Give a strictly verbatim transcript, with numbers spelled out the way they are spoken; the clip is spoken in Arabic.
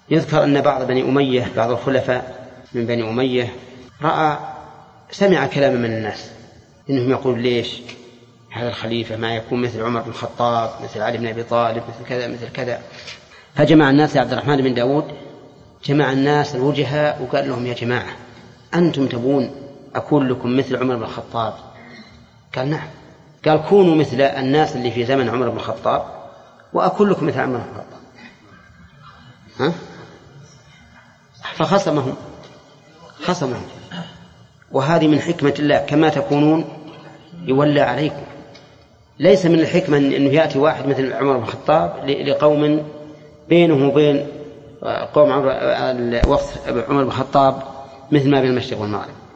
يذكر أن بعض بني أمية بعض الخلفاء من بني أمية رأى سمع كلاما من الناس إنهم يقول ليش هذا الخليفة ما يكون مثل عمر بن الخطاب مثل علي بن أبي طالب مثل كذا مثل كذا. فجمع الناس عبد الرحمن بن داود جمع الناس الوجهاء وقال لهم يا جماعة أنتم تبون أكون لكم مثل عمر بن الخطاب؟ قال نعم. قال كونوا مثل الناس اللي في زمن عمر بن الخطاب وأكون لكم مثل عمر بن الخطاب. ها؟ فخصمهم خصمهم وهذه من حكمة الله كما تكونون يولى عليكم. ليس من الحكمة أنه يأتي واحد مثل عمر بن الخطاب لقوم بينه وبين قوم عمر بن الخطاب مثل ما بين المشرق والمغرب.